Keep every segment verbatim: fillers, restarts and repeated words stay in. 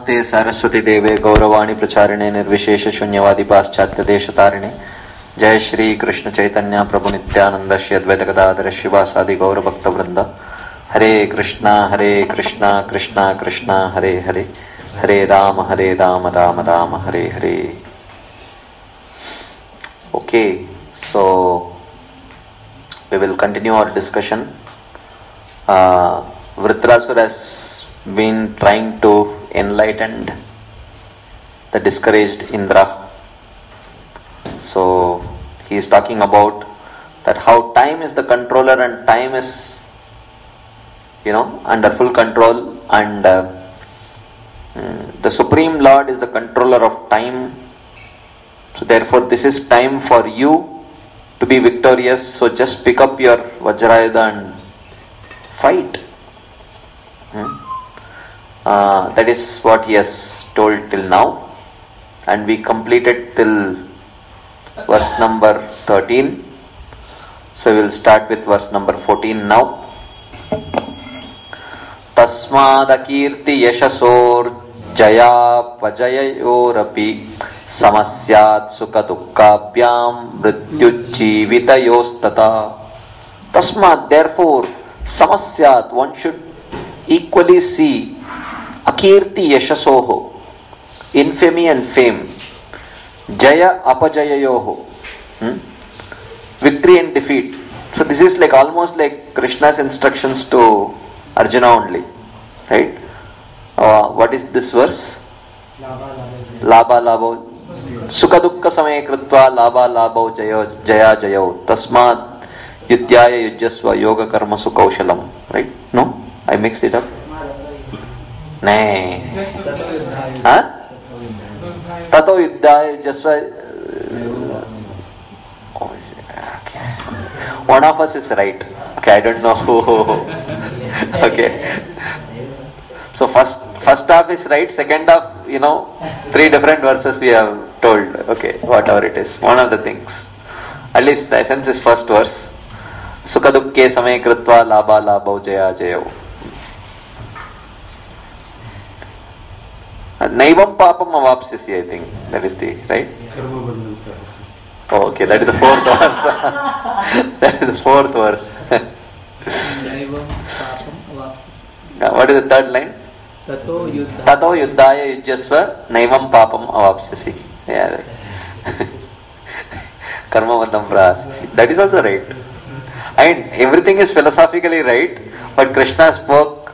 नमस्ते सरस्वती देवे गौरवाणी प्रचारिणे निर्विशेष शून्यवादी पाश्चात्य देश तारिणे जय श्री कृष्ण चैतन्य प्रभु नित्यानंद श्री अद्वैत गदाधर शिवासादि गौर भक्त वृंद हरे कृष्णा हरे कृष्णा कृष्णा कृष्णा हरे हरे हरे राम हरे Ram Ram Ram Hare Hare. Okay, so we will continue our discussion. Uh, Vritrasura has been trying to enlighten the discouraged Indra. So he is talking about that how time is the controller and time is, you know, under full control, and uh, mm, the Supreme Lord is the controller of time. So therefore this is time for you to be victorious. So just pick up your Vajrayuda and fight. Hmm? Uh, that is what he has told till now, and we completed till verse number thirteen. So we will start with verse number fourteen now. Tasmadakirti yashasor jaya pajayorapi samasyat sukha dukkabhyam mrityujjivitayostata. Tasmad, therefore, samasyat, one should equally see akirti yashasoho, infamy and fame, jaya apajayayoho, hmm? victory and defeat. So this is like almost like Krishna's instructions to Arjuna only, right? Uh, what is this verse? Labha labho sukha dukkha samaye kritva labha labho jayo jaya jayo tasmad yudhyaya yujyasva yoga karma sukaushalam. Right? No? I mixed it up. Nay. Huh? Tato yudhyaya yujyasva. Oh, okay. One of us is right. Okay, I don't know who. Okay. So first first half is right, second half, you know, three different verses we have told. Okay, whatever it is. One of the things. At least the essence is first verse. Sukha dukke samay kritva labha labho jaya jayo. Naivam papam avapsyasi, I think. That is the, right? Oh, okay, that is the fourth verse. That is the fourth verse. Naivam papam avapsyasi. What is the third line? Tato yuddhaya. Tato yuddhaya yujyasva naivam papam avapsyasi. Yeah. Karma vandam prasasi. That is also right. I mean, everything is philosophically right, but Krishna spoke.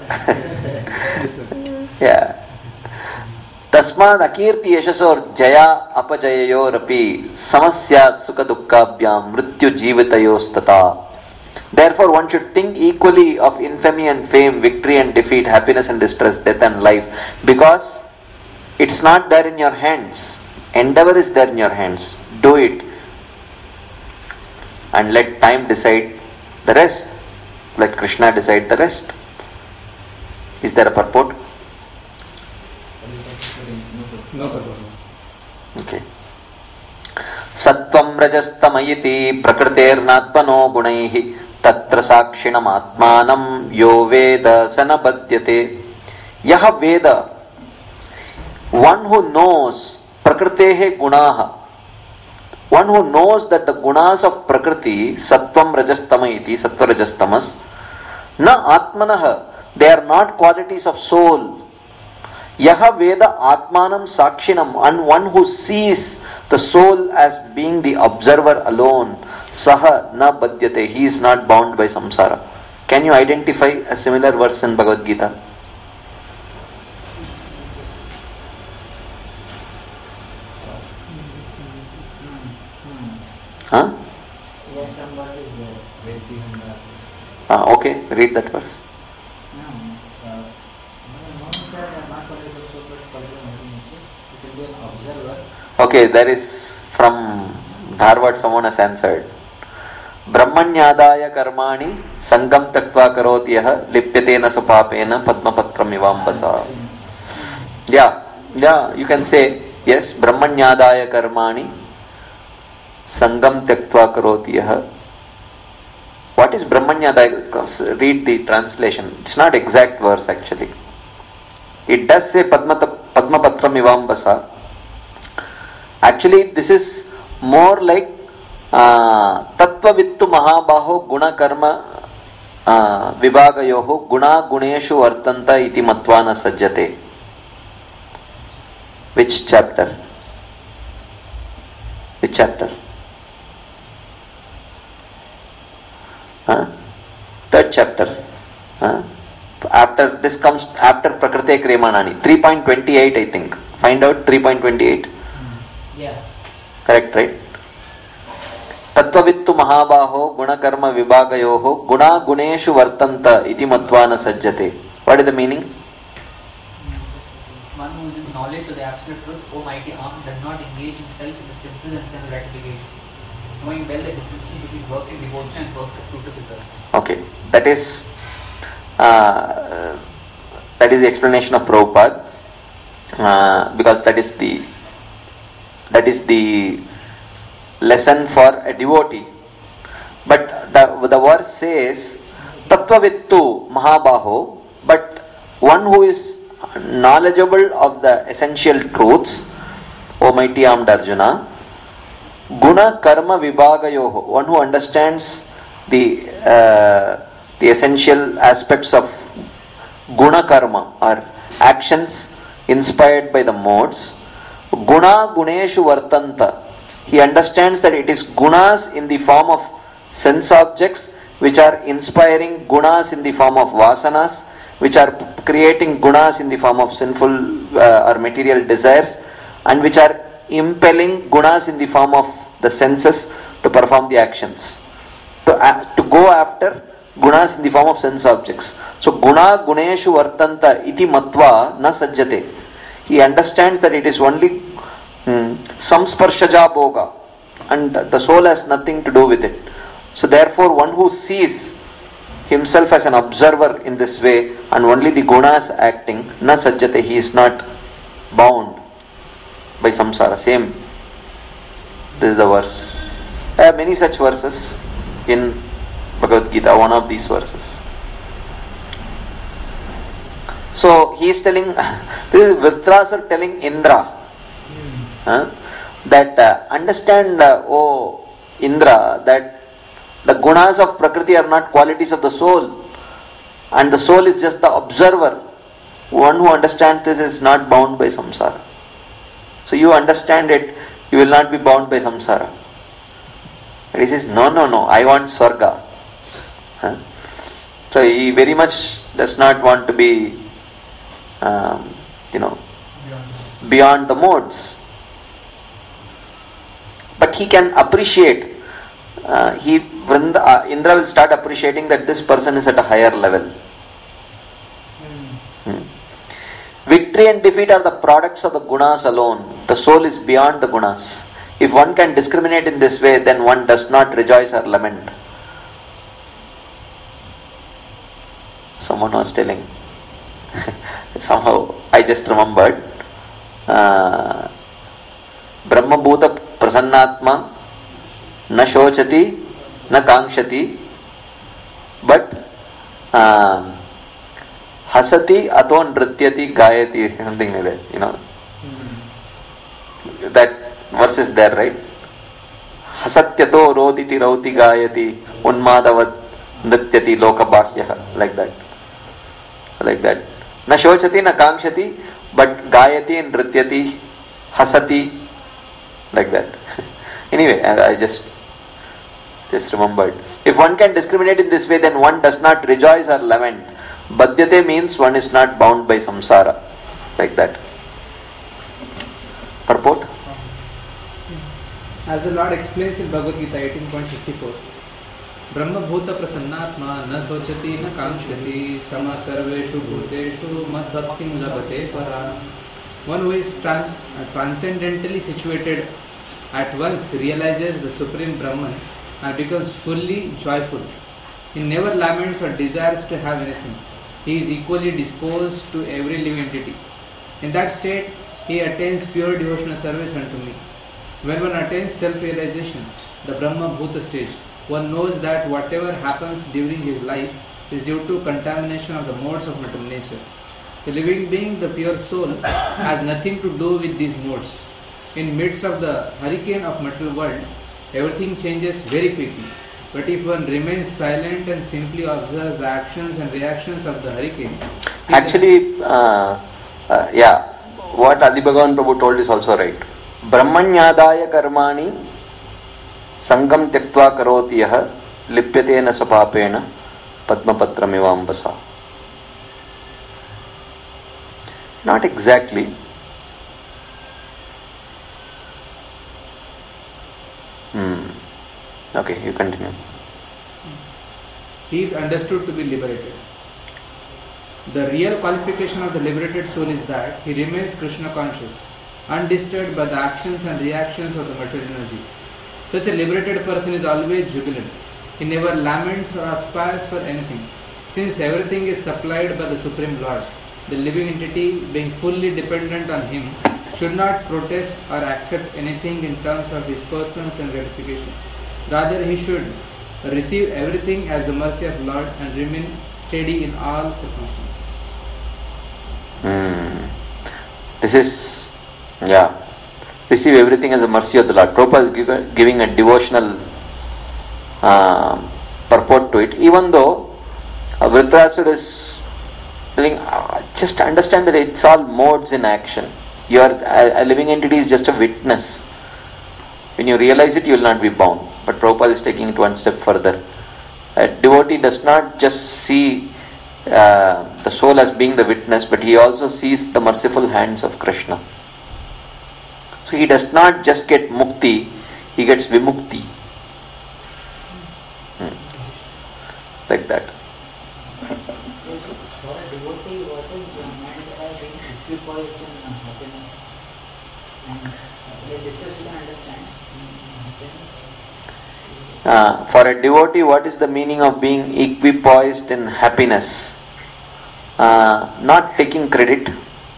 Yeah. Tasmad akirti yashasor jaya apajayayor api samasyat sukha dukkabhyam mrityu jivitayostata. Therefore one should think equally of infamy and fame, victory and defeat, happiness and distress, death and life, because it's not there in your hands. Endeavor is there in your hands. Do it and let time decide the rest. Let Krishna decide the rest. Is there a purport? No purport. Okay. Sattvam rajastamayiti prakritirnatmano gunaihi tatra sakshinam atmanam yo veda sanabhadyate. Yaha veda, one who knows prakritehe gunaha, one who knows that the gunas of prakriti, sattvam rajastamayiti, sattva rajastamas, na atmanaha, they are not qualities of soul. Yaha Veda Atmanam Sakshinam, and one who sees the soul as being the observer alone, Saha na Badhyate, he is not bound by samsara. Can you identify a similar verse in Bhagavad Gita? Huh? Ah, okay, read that verse. Okay, there is from Dharwad, someone has answered. Brahmanyadaya karmani sangam taktva karotiyah lipyatena supapena padmapatram ivambasa. Yeah, yeah, you can say, yes, Brahmanyadaya karmani sangam taktva karotiyah. What is Brahmanyadaya? Read the translation. It's not exact verse actually. It does say Padma Padmapatram Ivambasa. Actually, this is more like uh, Tattva Vittu Mahabaho Guna Karma uh, Vibhagayoho Guna Guneshu Vartanta Iti Matvana Sajjate. Which chapter? Which chapter? Huh? Third chapter. Huh? After this comes after Prakrite Kremanani. three point two eight, I think. Find out three point two eight. Yeah. Correct, right? Tattvavittu Mahabaho Gunakarma Vibhagayoho Guna Guneshu Vartanta Iti Matvana Sajjate. What is the meaning? One who is in knowledge of the absolute truth, O mighty arm, does not engage himself in the senses and sense gratification, knowing well the differences between work and devotion and work the fruit of results. Okay, that is uh, that is the explanation of Prabhupada, uh, because that is the that is the lesson for a devotee. But the the verse says Tattvavittu Mahabaho, but one who is knowledgeable of the essential truths, O mighty armed Arjuna, Guna Karma Vibhagayoho, one who understands the uh, the essential aspects of Guna Karma or actions inspired by the modes. Guna Guneshu Vartanta, he understands that it is gunas in the form of sense objects which are inspiring gunas in the form of vasanas, which are creating gunas in the form of sinful uh, or material desires, and which are impelling gunas in the form of the senses to perform the actions, to, uh, to go after gunas in the form of sense objects. So guna guneshu vartanta iti matva na sajjate. He understands that it is only hmm, samsparshaja bhoga, and the soul has nothing to do with it. So therefore one who sees himself as an observer in this way and only the gunas acting, na sajjate, he is not bound by samsara. Same. This is the verse. There are many such verses in Bhagavad Gita, one of these verses. So he is telling, this is Vritrasur telling Indra, huh, that uh, understand, uh, oh Indra, that the gunas of Prakriti are not qualities of the soul, and the soul is just the observer. One who understands this is not bound by samsara. So you understand it, you will not be bound by samsara. And he says, no, no, no, I want Swarga. Huh? So he very much does not want to be, um, you know, beyond the modes. But he can appreciate. Uh, he Vrinda, uh, Indra will start appreciating that this person is at a higher level. Mm. Hmm. Victory and defeat are the products of the gunas alone. The soul is beyond the gunas. If one can discriminate in this way, then one does not rejoice or lament. Someone was telling. Somehow I just remembered. Uh, Brahma Bhuta Prasannatma na shochati na kankshati, but uh, hasati ato nrityati gayati, something like that, you know. Mm-hmm. That verse is there, right? Hasatyato roditi rauti gayati unmadavat nrityati lokabhya, like that. Like that. Na shochati na kankshati, but gayati nrityati hasati, like that. Anyway, I, I just just remembered. If one can discriminate in this way, then one does not rejoice or lament. Badhyate means one is not bound by samsara. Like that. Purport? As the Lord explains in Bhagavad Gita eighteen point fifty-four, Brahma Bhuta Prasannatma na sochati na kankshati sama sarveshu bhuteshu mad bhaktim labate para. One who is trans, uh, transcendentally situated at once realizes the Supreme Brahman and becomes fully joyful. He never laments or desires to have anything. He is equally disposed to every living entity. In that state, he attains pure devotional service unto me. When one attains self-realization, the Brahma Bhuta stage, one knows that whatever happens during his life is due to contamination of the modes of material nature. The living being, the pure soul, has nothing to do with these modes. In midst of the hurricane of material world, everything changes very quickly. But if one remains silent and simply observes the actions and reactions of the hurricane, actually, uh, uh, yeah, what Adi Bhagavan Prabhu told is also right. Brahmanyadaya karmani sangam tyaktva karoti yaha lipyatena sapapena padmapatramivambasa. Not exactly. Hmm. Okay, you continue. he is understood to be liberated. The real qualification of the liberated soul is that he remains Krishna conscious, undisturbed by the actions and reactions of the material energy. Such a liberated person is always jubilant. He never laments or aspires for anything, since everything is supplied by the Supreme Lord. The living entity, being fully dependent on him, should not protest or accept anything in terms of his personal and gratification. Rather, he should receive everything as the mercy of Lord and remain steady in all circumstances. Hmm. This is, yeah, receive everything as the mercy of the Lord. Prabhupada is give, giving a devotional uh, purport to it. Even though uh, Vritrasura is telling, uh, just understand that it's all modes in action. You are a, a living entity is just a witness. When you realize it, you will not be bound. But Prabhupada is taking it one step further. A devotee does not just see uh, the soul as being the witness, but he also sees the merciful hands of Krishna. So he does not just get mukti, he gets vimukti. Hmm. Like that. For a devotee, what is meant by being equipoised in happiness? And this is we can understand. Uh, for a devotee, what is the meaning of being equipoised in happiness? Uh, not taking credit.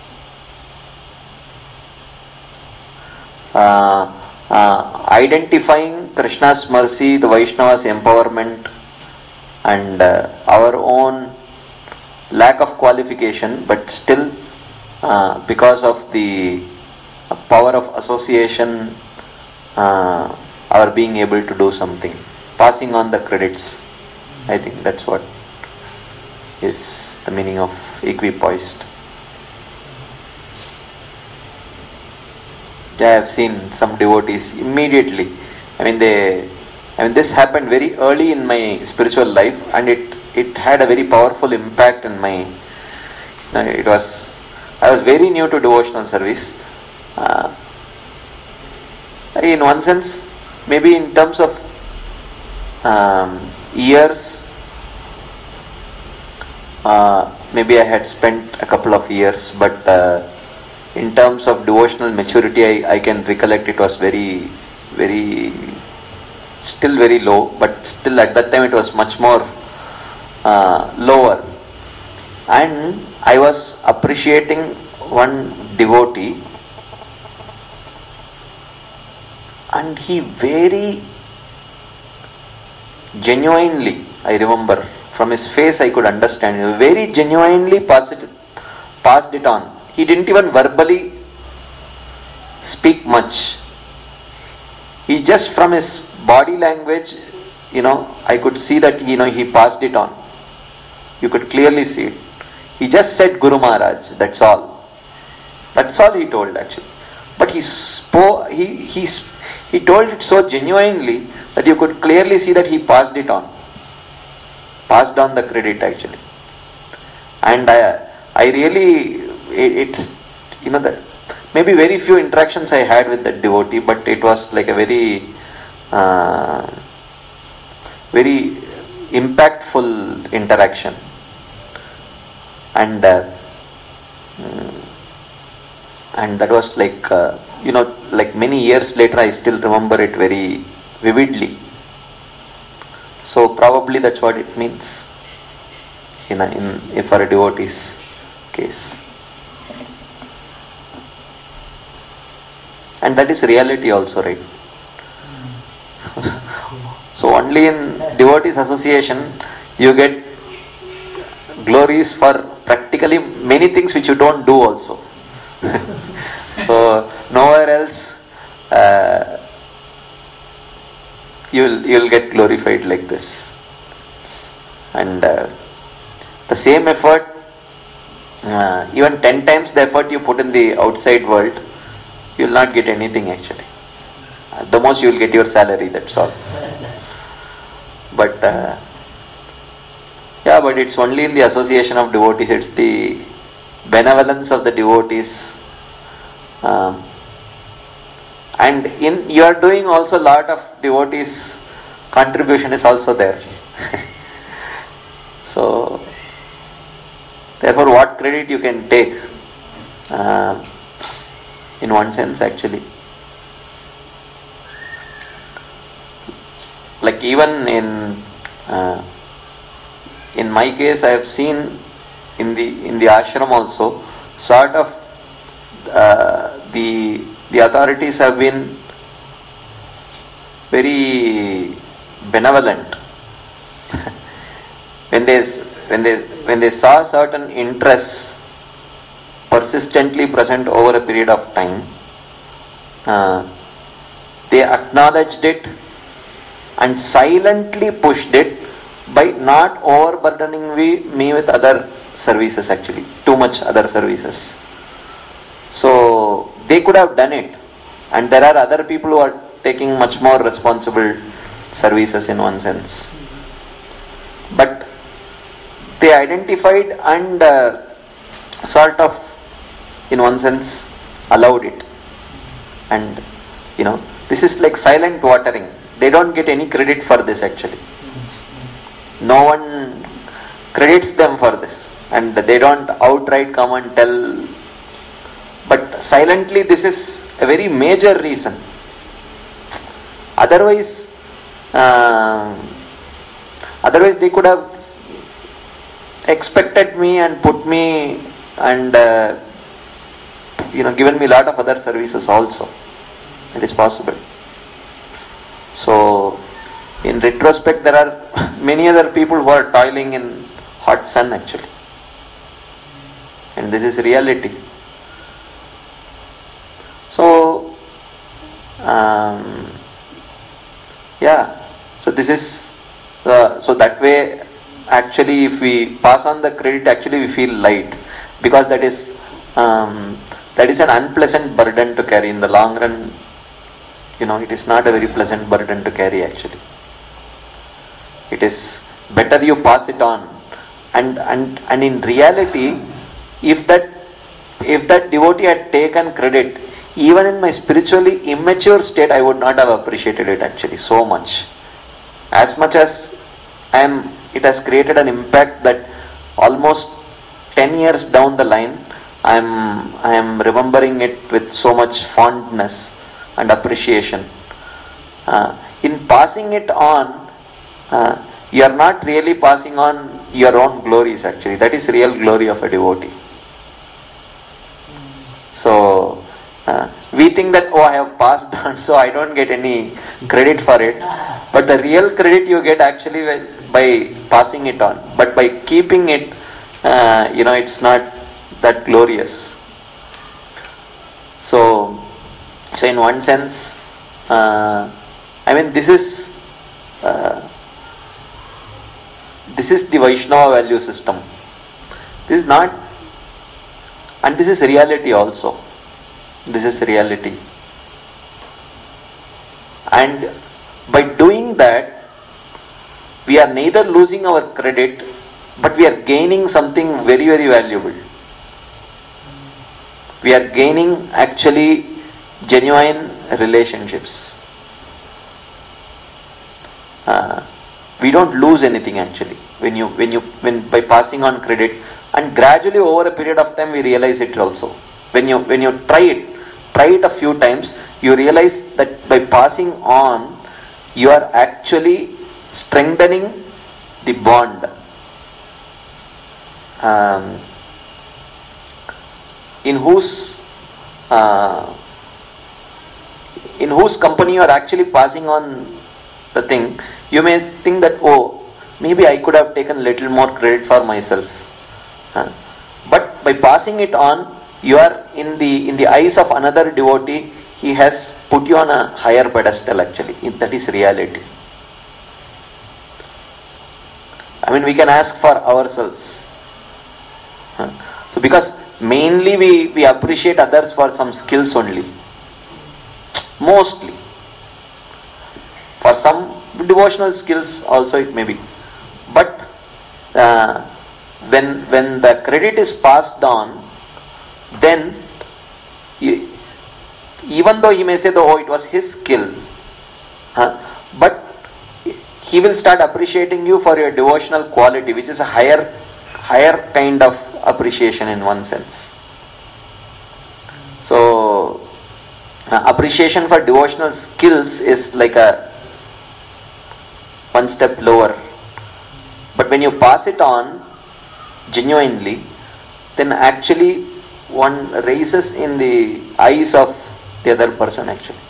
Uh, uh, identifying Krishna's mercy, the Vaishnava's empowerment, and uh, our own lack of qualification, but still uh, because of the power of association, uh, our being able to do something, passing on the credits. I think that's what is the meaning of equipoised. Yeah, I have seen some devotees immediately. I mean, they. I mean, this happened very early in my spiritual life, and it it had a very powerful impact in my. It was. I was very new to devotional service. Uh, in one sense, maybe in terms of um, years, uh, maybe I had spent a couple of years, but uh, in terms of devotional maturity, I, I can recollect it was very, very, still very low, but still at that time it was much more uh, lower. And I was appreciating one devotee, and he very genuinely, I remember, from his face I could understand, he very genuinely passed it, passed it on. He didn't even verbally speak much. He just from his body language, you know, I could see that, you know, he passed it on. You could clearly see it. He just said Guru Maharaj, that's all. That's all he told actually. But he spoke, he, he, he told it so genuinely that you could clearly see that he passed it on. Passed on the credit actually. And I, I really, it, it you know, that maybe very few interactions I had with that devotee, but it was like a very, uh, very impactful interaction. And uh, and that was like, uh, you know, like many years later I still remember it very vividly. So probably that's what it means in, a, in if for a devotee's case. And that is reality also, right? So, so only in devotees association you get glories for practically many things which you don't do also. So nowhere else uh, you'll you'll get glorified like this. And uh, the same effort, uh, even ten times the effort you put in the outside world, you'll not get anything actually. At the most you will get your salary, that's all. But uh, yeah, but it's only in the association of devotees, it's the benevolence of the devotees. Um, and in you are doing also a lot of devotees' contribution is also there. So therefore what credit you can take uh, in one sense actually. Like even in uh, in my case, I have seen in the in the ashram also sort of uh, the the authorities have been very benevolent. when they when they when they saw certain interests persistently present over a period of time, uh, they acknowledged it and silently pushed it by not overburdening me, me with other services actually, too much other services. So they could have done it, and there are other people who are taking much more responsible services in one sense. But they identified and uh, sort of in one sense allowed it. And you know, this is like silent watering. They don't get any credit for this actually. No one credits them for this, and they don't outright come and tell, but silently this is a very major reason. Otherwise uh, otherwise they could have expected me and put me and uh, you know given me a lot of other services also. It is possible. So in retrospect, there are many other people who are toiling in hot sun actually, and this is reality. So um, yeah, so this is uh, so that way actually if we pass on the credit, actually we feel light, because that is um, that is an unpleasant burden to carry in the long run. You know, it is not a very pleasant burden to carry actually. It is better you pass it on, and and and in reality, if that if that devotee had taken credit, even in my spiritually immature state, I would not have appreciated it actually so much. As much as I am, it has created an impact that almost ten years down the line, I am I am remembering it with so much fondness and appreciation. Uh, in passing it on, Uh, you are not really passing on your own glories actually. That is real glory of a devotee. So uh, we think that, oh, I have passed on, so I don't get any credit for it. But the real credit you get actually by passing it on. But by keeping it, uh, you know, it's not that glorious. So, so in one sense, uh, I mean, this is uh, This is the Vaishnava value system. This is not, and this is reality also. This is reality. And by doing that, we are neither losing our credit, but we are gaining something very, very valuable. We are gaining actually genuine relationships. Uh, we don't lose anything actually when you when you when by passing on credit, and gradually over a period of time we realize it also. When you when you try it try it a few times, you realize that by passing on you are actually strengthening the bond. Um, in whose uh, in whose company you are actually passing on the thing, you may think that, oh, maybe I could have taken little more credit for myself. Huh? by passing it on, you are in the in the eyes of another devotee, he has put you on a higher pedestal actually. That is reality. I mean, we can ask for ourselves. Huh? So because mainly we, we appreciate others for some skills only. Mostly. For some devotional skills also it may be. But uh, when when the credit is passed on, then you, even though he may say, oh, it was his skill, huh, but he will start appreciating you for your devotional quality, which is a higher higher kind of appreciation in one sense. So uh, appreciation for devotional skills is like a one step lower. But when you pass it on genuinely, then actually one raises in the eyes of the other person actually.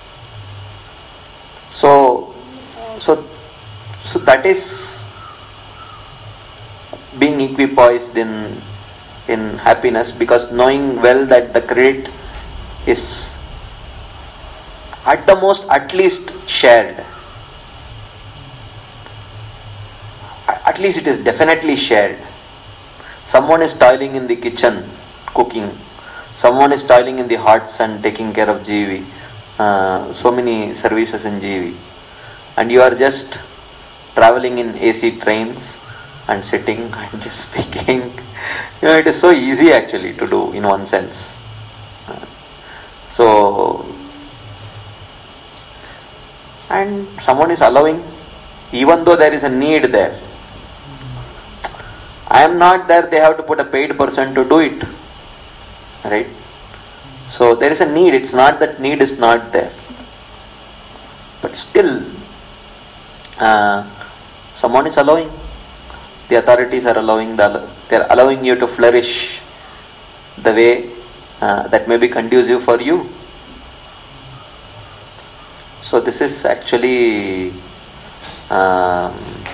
So, so, so that is being equipoised in in happiness, because knowing well that the credit is at the most at least shared. At least it is definitely shared. Someone is toiling in the kitchen, cooking. Someone is toiling in the huts and taking care of G V. Uh, so many services in G V. And you are just traveling in A C trains and sitting and just speaking. You know, it is so easy actually to do in one sense. Uh, so, and someone is allowing, even though there is a need there. I am not there, they have to put a paid person to do it. Right? So there is a need, it's not that need is not there. But still, uh, someone is allowing. The authorities are allowing, the, they are allowing you to flourish the way uh, that may be conducive for you. So this is actually, um,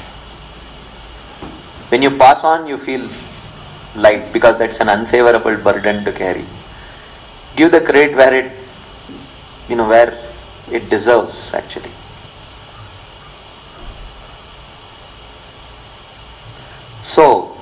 when you pass on, you feel light, because that's an unfavorable burden to carry. Give the credit where it, you know, where it deserves actually. So,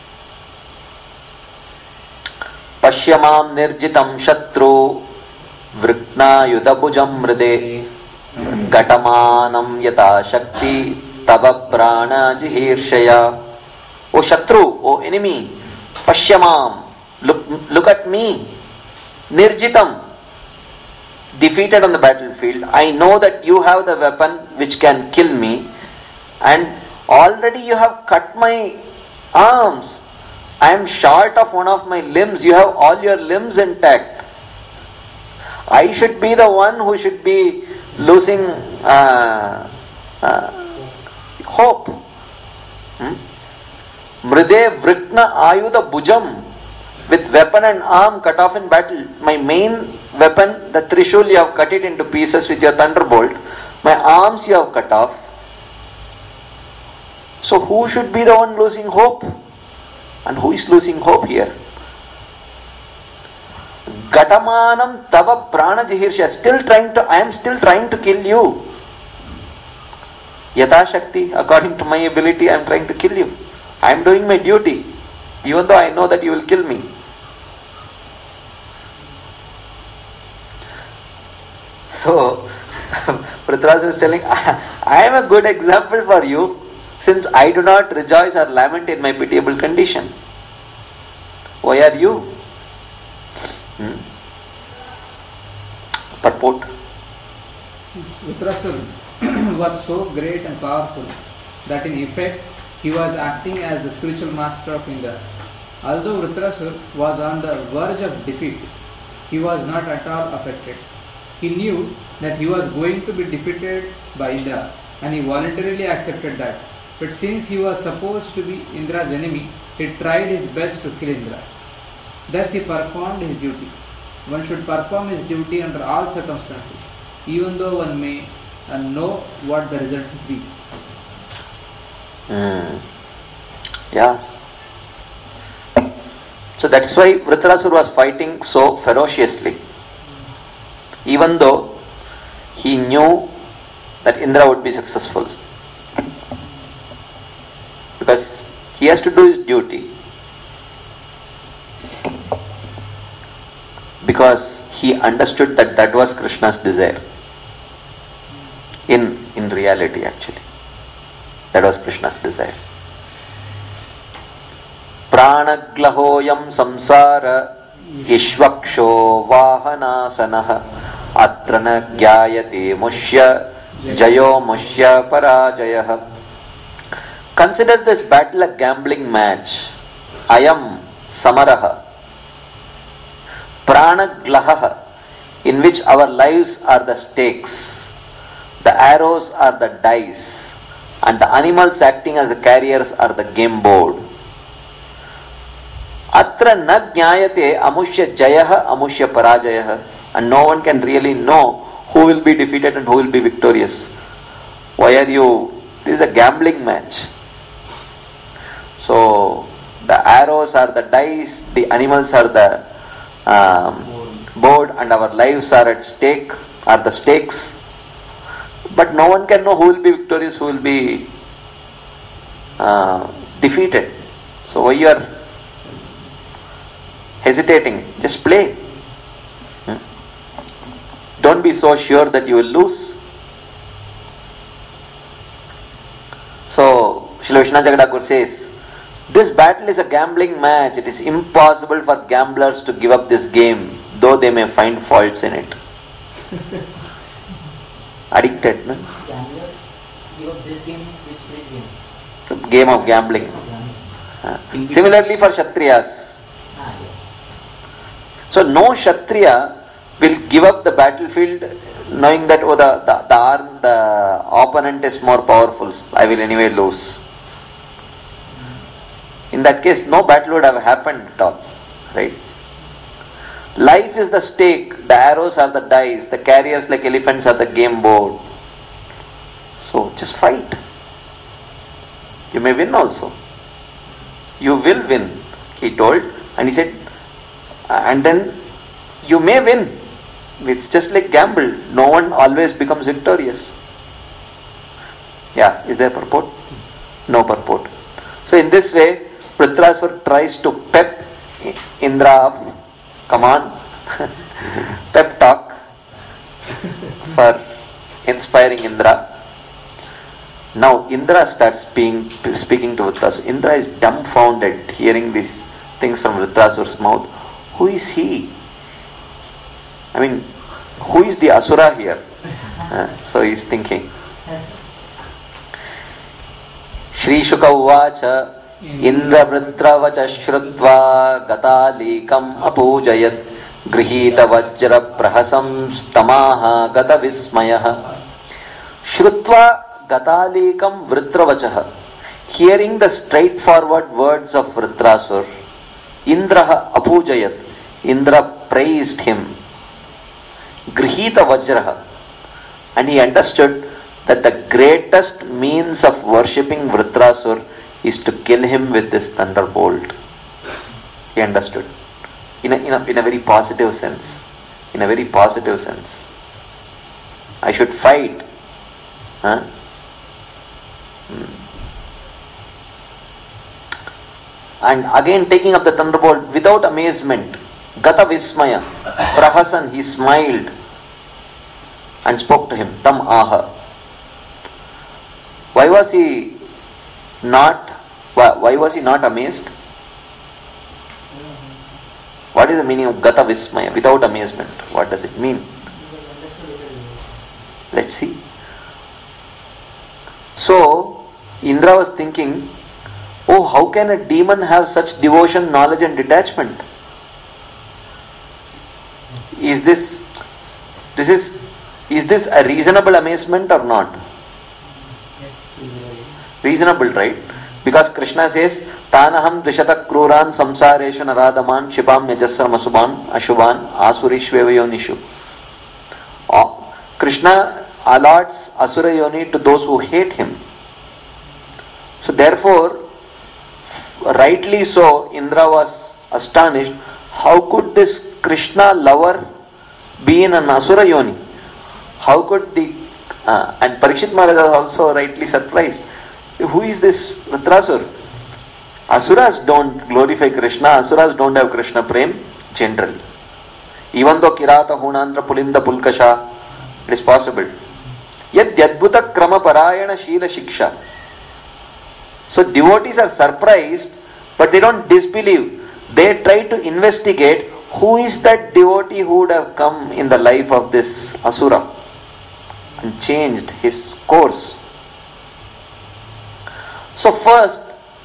pashyamam nirjitam shatru vriknayudabhujam mride gatamanam yata shakti tava prana jihirshaya. O Shatru, O enemy, Pashyamam, look, look at me, Nirjitam, defeated on the battlefield. I know that you have the weapon which can kill me, and already you have cut my arms. I am short of one of my limbs. You have all your limbs intact. I should be the one who should be losing uh, uh, hope. Hmm? Mride vrikna ayuda bhujam, with weapon and arm cut off in battle. My main weapon, the Trishul, you have cut it into pieces with your thunderbolt. My arms you have cut off. So who should be the one losing hope? And who is losing hope here? Gatamanam tava prana jihirsha. Still trying to, I am still trying to kill you. Yata Shakti, according to my ability, I am trying to kill you. I am doing my duty, even though I know that you will kill me. So, Prithviraj is telling, I am a good example for you, since I do not rejoice or lament in my pitiable condition. Why are you? Hmm? Purport. Vritrasura was so great and powerful that in effect he was acting as the spiritual master of Indra. Although Vritrasura was on the verge of defeat, he was not at all affected. He knew that he was going to be defeated by Indra, and he voluntarily accepted that. But since he was supposed to be Indra's enemy, he tried his best to kill Indra. Thus he performed his duty. One should perform his duty under all circumstances, even though one may uh, know what the result will be. Mm. Yeah. So that's why Vritrasura was fighting so ferociously. Even though he knew that Indra would be successful. Because he has to do his duty. Because he understood that that was Krishna's desire. In, in reality actually. That was Krishna's desire. Pranaglahoyam samsara ishvaksho vahanasanaha atrana gyayate mushya jayo mushya parajayah. Consider this battle a gambling match. Ayam samaraha pranaglaha, in which our lives are the stakes, the arrows are the dice, and the animals acting as the carriers are the game board. Atra na jnayate amushya jayah amushya parajayah, and no one can really know who will be defeated and who will be victorious. Why are you? This is a gambling match. So the arrows are the dice, the animals are the um, board, and our lives are at stake, are the stakes. But no one can know who will be victorious, who will be uh, defeated. So why you are hesitating? Just play. Hmm? Don't be so sure that you will lose. So Srila Vishwanath Jagadakur says, this battle is a gambling match. It is impossible for gamblers to give up this game, though they may find faults in it. Addicted, no? Gamblers give up this game means which, which game? The game of gambling. Gambling. Uh, Similarly for Kshatriyas. Ah, yeah. So no Kshatriya will give up the battlefield knowing that oh the, the, the arm, the opponent is more powerful. I will anyway lose. In that case, no battle would have happened at all. Right? Life is the stake, the arrows are the dice, the carriers like elephants are the game board. So just fight. You may win also. You will win, he told. And he said, and then you may win. It's just like gamble. No one always becomes victorious. Yeah, is there purport? No purport. So in this way, Vritrasura tries to pep Indra up. Come on. Pep talk for inspiring Indra. Now Indra starts being, speaking to Vritrasura. Indra is dumbfounded hearing these things from Vritrasura's mouth. Who is he? I mean, who is the Asura here? Uh, so he is thinking. Shri Shuka Uvacha Indra Vritravacha Shrutva Gatalikam Apujayat Grihita Vajra Prahasam Stamaha Gata Vismayaha. Shrutva Gatalikam Vritravachaha. Hearing the straightforward words of Vritrasura, Indraha Apujayat. Indra praised him. Grihita Vajraha. And he understood that the greatest means of worshipping Vritrasura is to kill him with this thunderbolt. He understood. In a, in a, in a very positive sense. In a very positive sense. I should fight. Huh? Hmm. And again taking up the thunderbolt without amazement. Gata Vismaya. Prahasan, he smiled and spoke to him. Tam aha. Why was he not, why, why was he not amazed? What is the meaning of Gata Vismaya? Without amazement. What does it mean? Let's see. So, Indra was thinking, oh, how can a demon have such devotion, knowledge and detachment? Is this, this is, is this a reasonable amazement or not? Reasonable, right? Because Krishna says, Tanaham Dvishata Kruran Samsareshu Naradaman Shipam Yajasram Asuban Ashuban Asurishveva Yonishu. Oh, Krishna allots Asura Yoni to those who hate him. So therefore, rightly so, Indra was astonished, how could this Krishna lover be in an Asura Yoni? How could the... Uh, and Parikshit Maharaj was also rightly surprised. Who is this Vritrasur? Asuras don't glorify Krishna, Asuras don't have Krishna prem generally. Even though Kirata, Hunandra, Pulinda, Pulkasha, it is possible. Yet Yadbhuta Krama Parayana Shila Shiksha. So devotees are surprised, but they don't disbelieve. They try to investigate who is that devotee who would have come in the life of this Asura and changed his course. So first,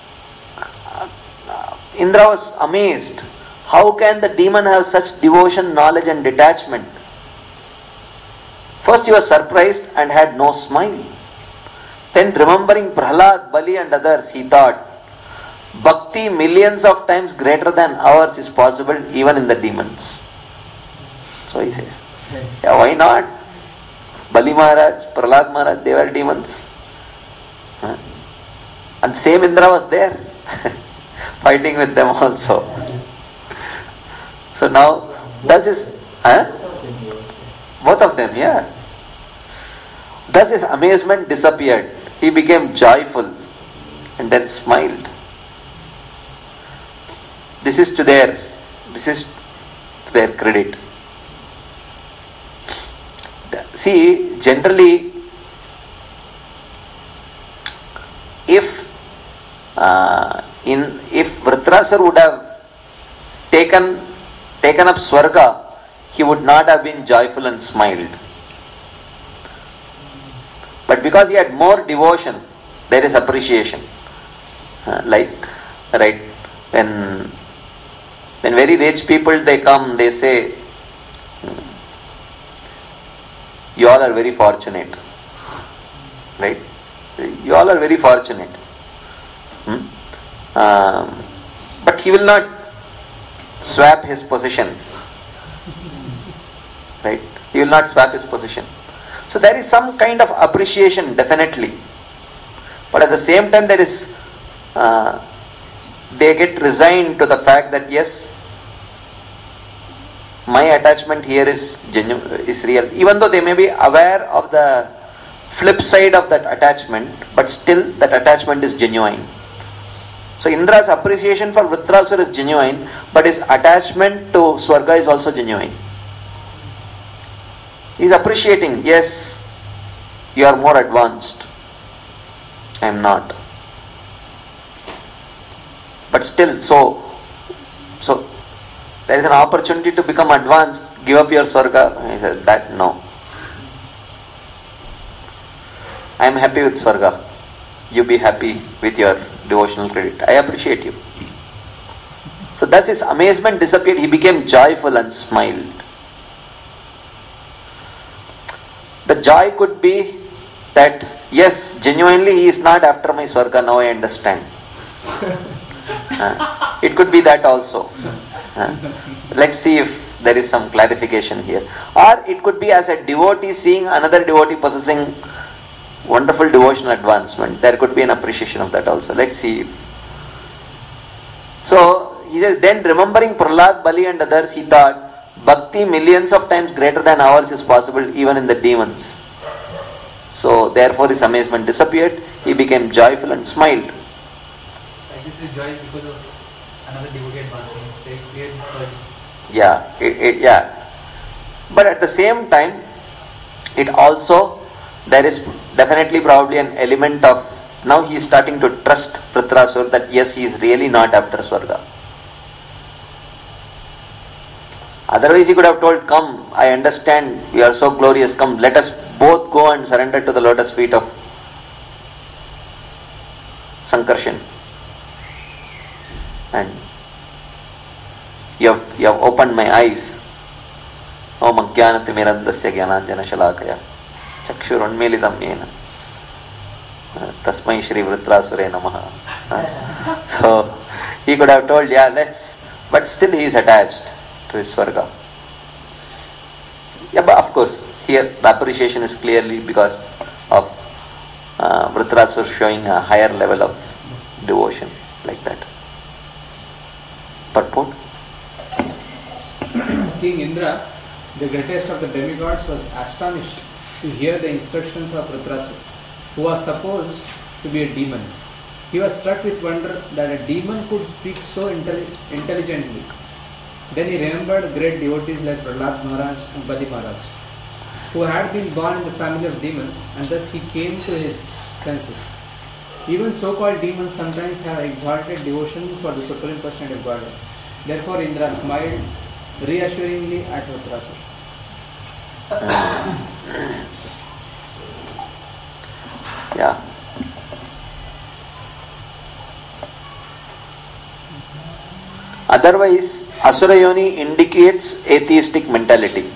Indra was amazed. How can the demon have such devotion, knowledge and detachment? First he was surprised and had no smile. Then remembering Prahlad, Bali and others, he thought, Bhakti millions of times greater than ours is possible even in the demons. So he says, yeah, why not? Bali Maharaj, Prahlad Maharaj, they were demons. Huh? And same Indra was there, fighting with them also. So now, does his... Huh? Both of them, yeah. Thus his amazement disappeared. He became joyful and then smiled. This is to their, this is to their credit. See, generally, if uh, in if Vritrasur would have taken taken up Swarga, he would not have been joyful and smiled. But because he had more devotion, there is appreciation. Uh, like, right, when when very rich people they come, they say, you all are very fortunate. Right? You all are very fortunate. Hmm? Um, but he will not swap his position. Right? He will not swap his position. So there is some kind of appreciation, definitely. But at the same time, there is, uh, they get resigned to the fact that yes, my attachment here is genuine, is real. Even though they may be aware of the flip side of that attachment, but still that attachment is genuine. So Indra's appreciation for Vritrasur is genuine, but his attachment to Swarga is also genuine. He is appreciating, yes, you are more advanced. I am not. But still, so, so there is an opportunity to become advanced, give up your Swarga. He says, that no. I am happy with Swarga. You be happy with your devotional credit. I appreciate you. So thus his amazement disappeared. He became joyful and smiled. The joy could be that, yes, genuinely he is not after my Swarga, now I understand. uh, it could be that also. Uh, let's see if there is some clarification here. Or it could be as a devotee seeing another devotee possessing wonderful devotional advancement. There could be an appreciation of that also. Let's see. So, he says, then remembering Prahlad, Bali and others, he thought, Bhakti millions of times greater than ours is possible even in the demons. So, therefore his amazement disappeared. He became joyful and smiled. So, I guess his joy is because of another devotee advancing. They create joy. Yeah, it, it, yeah. But at the same time, it also, there is definitely probably an element of, now he is starting to trust Vritrasur that yes, he is really not after Swarga. Otherwise he could have told, come, I understand, you are so glorious, come, let us both go and surrender to the lotus feet of Sankarshan. And you have, you have opened my eyes. Om Ajnanati Mirandasya Jnananjana Shalakaya Chakshur Unmilidam Yena Tasmai Shri Vritrasure Namaha. So he could have told, yeah, let's, but still he is attached to his Swarga. Yeah, but of course, here the appreciation is clearly because of uh, Vritrasur showing a higher level of devotion, like that. Purport. King Indra, the greatest of the demigods, was astonished to hear the instructions of Rudrasura, who was supposed to be a demon. He was struck with wonder that a demon could speak so intelli- intelligently. Then he remembered great devotees like Prahlad Maharaj and Bali Maharaj, who had been born in the family of demons, and thus he came to his senses. Even so-called demons sometimes have exalted devotion for the Supreme Personality of Godhead. Therefore Indra smiled reassuringly at Rudrasura. Yeah. Otherwise, Asura Yoni indicates atheistic mentality.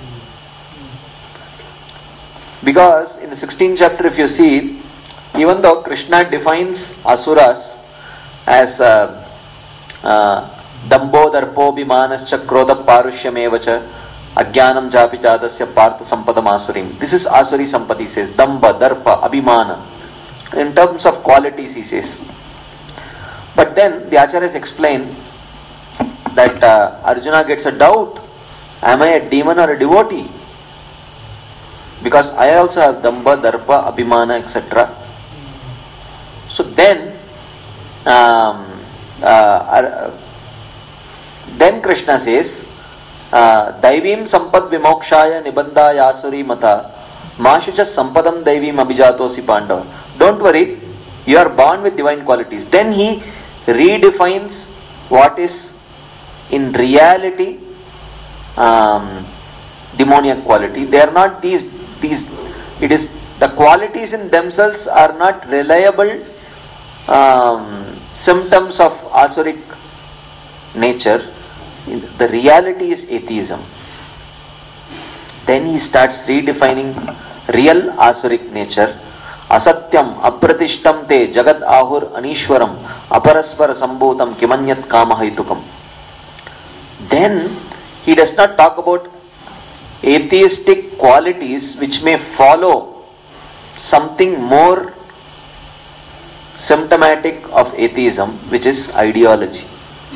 Because in the sixteenth chapter, if you see, even though Krishna defines Asuras as uh, uh, Dambo Darpo Bhimanascha Krodha Parushyam Ajnanam Japi Jadasya Partha Sampadam Asurim. This is Asuri Sampati, he says. Damba, Darpa, Abhimana. In terms of qualities, he says. But then the Acharyas explain that uh, Arjuna gets a doubt. Am I a demon or a devotee? Because I also have Damba, Darpa, Abhimana, et cetera. So then, um, uh, then Krishna says, Daivim Sampad Vimokshaya Nibandhaya Asuri Mata Mashucha Sampadam Daivim Abhijatosi Pandava. Don't worry, you are born with divine qualities. Then he redefines what is in reality um, demoniac quality. They are not these, these, it is the qualities in themselves are not reliable um, symptoms of Asuric nature. The reality is atheism. Then he starts redefining real Asuric nature. Asatyam apratishtam te jagad ahur anishwaram aparaspara sambhutam kimanyat kamahaitukam. Then he does not talk about atheistic qualities which may follow something more symptomatic of atheism, which is ideology.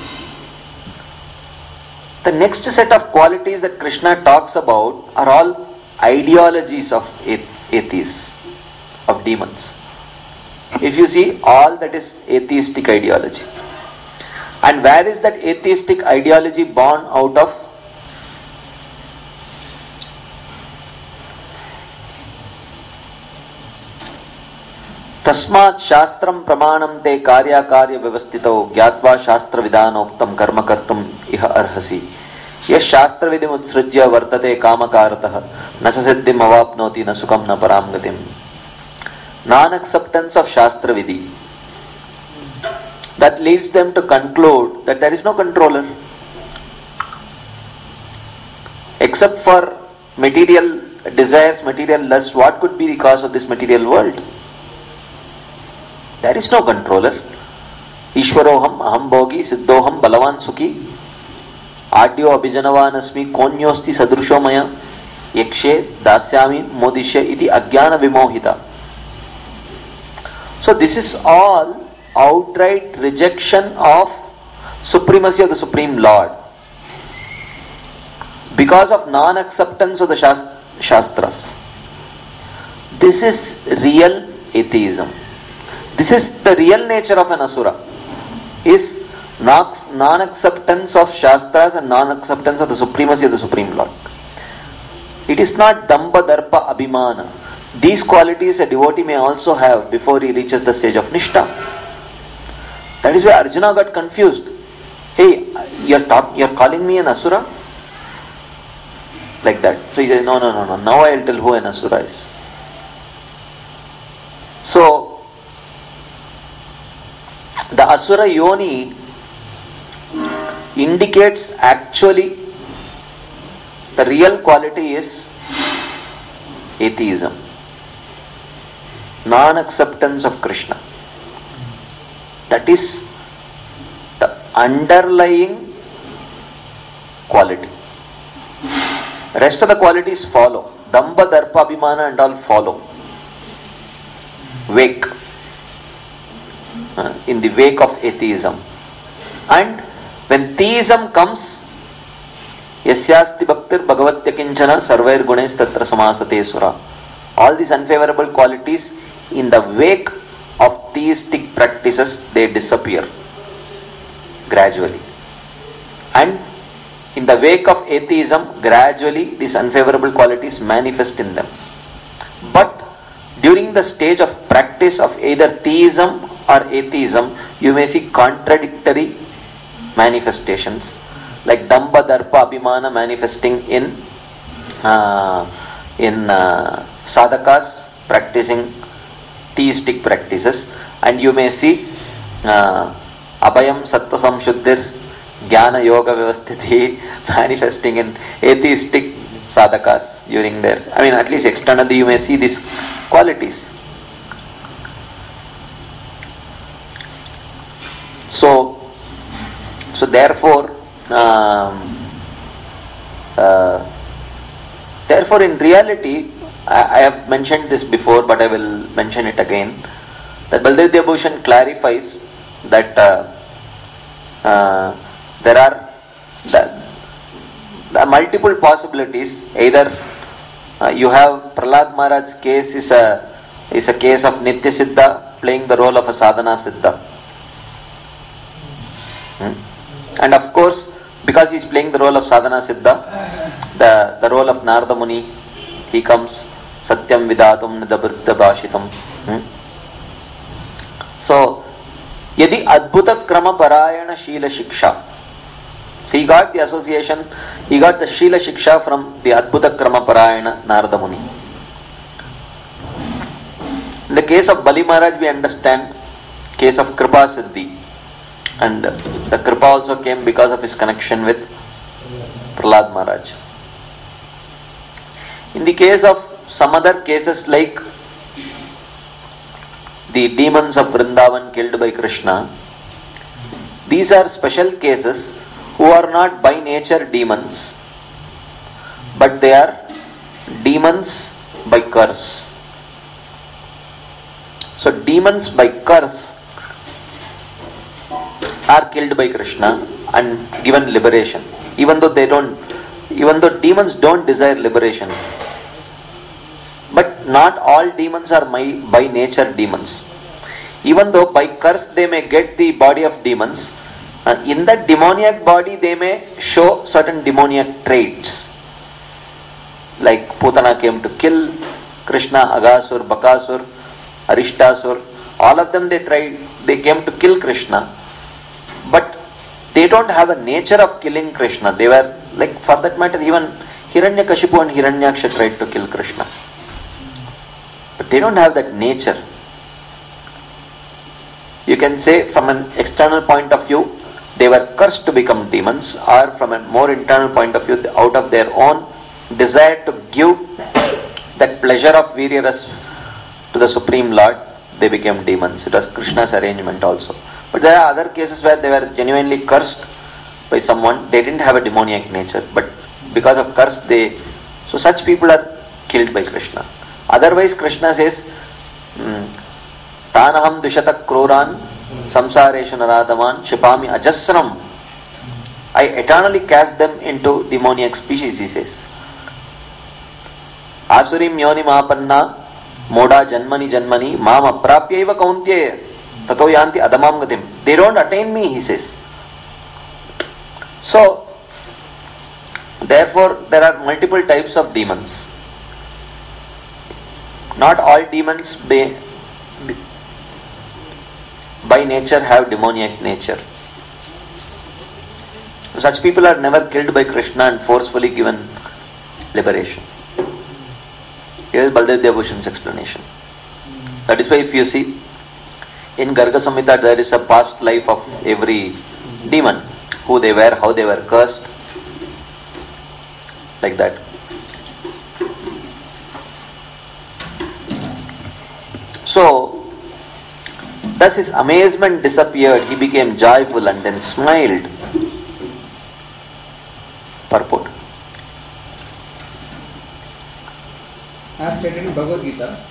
The next set of qualities that Krishna talks about are all ideologies of atheists, of demons. If you see, all that is atheistic ideology. And where is that atheistic ideology born out of? Tasmat shastram pramanam te karya karya vyavastito gyatva shastra vidanoktam karma kartum iha arhasi. Yes, shastra vidim utsrujya vartate kamakaratah nasa siddhim avapnoti na sukam na paramgatim. Non-acceptance of shastra vidhi, that leads them to conclude that there is no controller except for material desires, material lust. What could be the cause of this material world? There is no controller. Ishwaroham, aham bhogi, siddhoham, balavan sukhi, adyo abhijanavan asmi, konyosti sadrusho maya, yakshe, dasyami, modishe, iti ajnana vimohita. So this is all outright rejection of supremacy of the Supreme Lord. Because of non-acceptance of the Shastras. This is real atheism. This is the real nature of an Asura. Is non-acceptance of Shastras and non-acceptance of the supremacy of the Supreme Lord. It is not Damba, Darpa, Abhimana. These qualities a devotee may also have before he reaches the stage of Nishtha. That is why Arjuna got confused. Hey, you're, talk, you're calling me an Asura? Like that. So he says, no, no, no, no. Now I'll tell who an Asura is. So, the Asura Yoni indicates actually the real quality is atheism. Non-acceptance of Krishna. That is the underlying quality. Rest of the qualities follow. Damba, Darpa, Abhimana and all follow. Wake. Uh, in the wake of atheism. And When theism comes, yasyasti bhaktir bhagavatya kinchana sarvair gunes tatra samasate sura. All these unfavorable qualities, in the wake of theistic practices, they disappear gradually. And in the wake of atheism, gradually these unfavorable qualities manifest in them. But during the stage of practice of either theism or atheism, you may see contradictory manifestations, like Damba Darpa Abhimana manifesting in uh, in uh, sadhakas practicing theistic practices, and you may see uh, Abhayam Sattva Samshuddhir Jnana Yoga Vyavasthiti manifesting in atheistic sadhakas during their, I mean, at least externally you may see these qualities. So, so therefore, um, uh, therefore, in reality, I, I have mentioned this before, but I will mention it again. That Baldev Bhushan clarifies that uh, uh, there are the, the multiple possibilities. Either uh, you have Prahlad Maharaj's case is a is a case of Nitya Siddha playing the role of a Sadhana Siddha. Hmm? And of course, because he is playing the role of Sadhana Siddha, the, the role of Narada Muni, he comes Satyam Vidatum Nidabhritta Bhashitam. Hmm? So, Yadi Adbhuta Krama Parayana Shila Shiksha. So he got the association, he got the Shila Shiksha from the Adbhuta Krama Parayana Narada Muni. In the case of Bali Maharaj, we understand case of Kripa Siddhi. And the Kripa also came because of his connection with Prahlad Maharaj. In the case of some other cases like the demons of Vrindavan killed by Krishna, these are special cases who are not by nature demons, but they are demons by curse. So demons by curse are killed by Krishna and given liberation, even though they don't, even though demons don't desire liberation. But not all demons are my, by nature demons. Even though by curse they may get the body of demons, uh, in that demoniac body they may show certain demoniac traits. Like Putana came to kill Krishna, Aghasur, Bakasur, Arishtasur, all of them they tried, they came to kill Krishna. But they don't have a nature of killing Krishna. They were, like, for that matter, even Hiranyakashipu and Hiranyaksha tried to kill Krishna. But they don't have that nature. You can say from an external point of view, they were cursed to become demons, or from a more internal point of view, out of their own desire to give that pleasure of Viryaras to the Supreme Lord, they became demons. It was Krishna's arrangement also. But there are other cases where they were genuinely cursed by someone. They didn't have a demoniac nature, but because of curse they... So such people are killed by Krishna. Otherwise Krishna says, Tanaham Dushatak Kruran Samsareshu Naradaman Shipami Ajasram. I eternally cast them into demoniac species, he says. Asurim Yoni Mahapanna Moda Janmani Janmani Mam Aprapyaiva Kauntye Tato Yanti Adamam Gatim. They don't attain me, he says. So, therefore, there are multiple types of demons. Not all demons by, by nature have demoniac nature. Such people are never killed by Krishna and forcefully given liberation. Here is Baldev Bhushan's explanation. That is why if you see, in Garga Samhita there is a past life of every demon, who they were, how they were cursed, like that. So, thus his amazement disappeared, he became joyful and then smiled. Purport. As stated in Bhagavad Gita,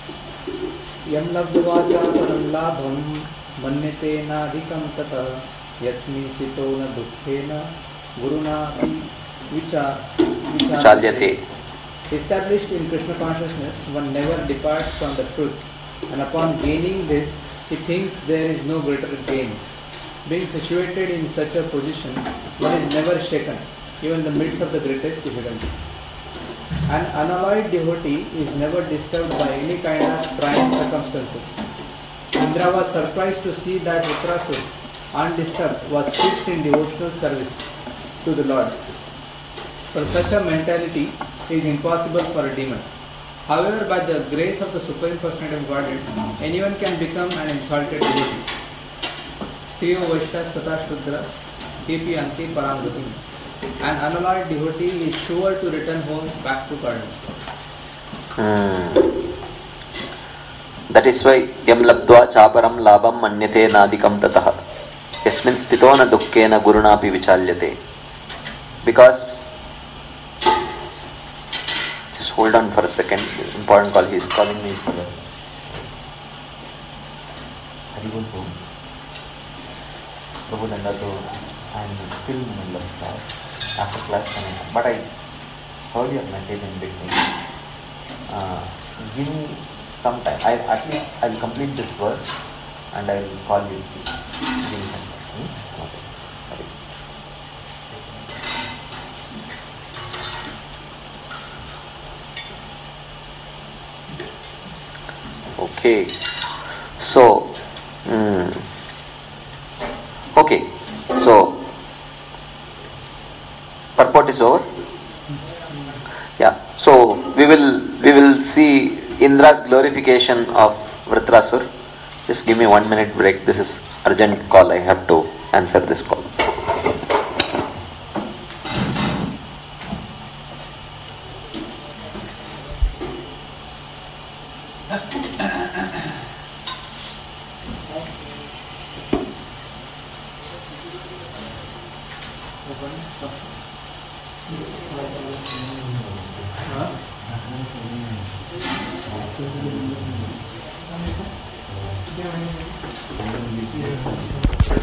Yam labdvacha param labham manyate nadhikam tata Yasmin sthito na dukkhena guruna api vicha Vichalyate. Established in Krishna consciousness, one never departs from the truth, and upon gaining this, he thinks there is no greater gain. Being situated in such a position, one is never shaken, even in the midst of the greatest difficulty. An unalloyed devotee is never disturbed by any kind of trying circumstances. Indra was surprised to see that Vritrasura, undisturbed, was fixed in devotional service to the Lord. For such a mentality is impossible for a demon. However, by the grace of the Supreme Personality of Godhead, anyone can become an exalted devotee. Striyo Vaishyas Tata Shudras Kepi Anti Parangati. An unalloyed devotee is sure to return home back to Karna. Hmm. That is why Yam Labdva Chaparam Labam Manyate Nadikam Tataha Yasmin Sthito na Dukkena Gurunapi Vichalyate. Because, just hold on for a second, important call, he is calling me for the Haribol Prabhu. Prabhu Dandato, I am still in the middle of class. After class, but I heard your message in between. Uh, give me some time. I at least I will complete this verse and I will call you. Give me some time. Hmm? Okay. Okay. So, mm, okay. So. Purport is over. Yeah. So we will we will see Indra's glorification of Vritrasura. Just give me one minute break. This is urgent call. I have to answer this call. Huh?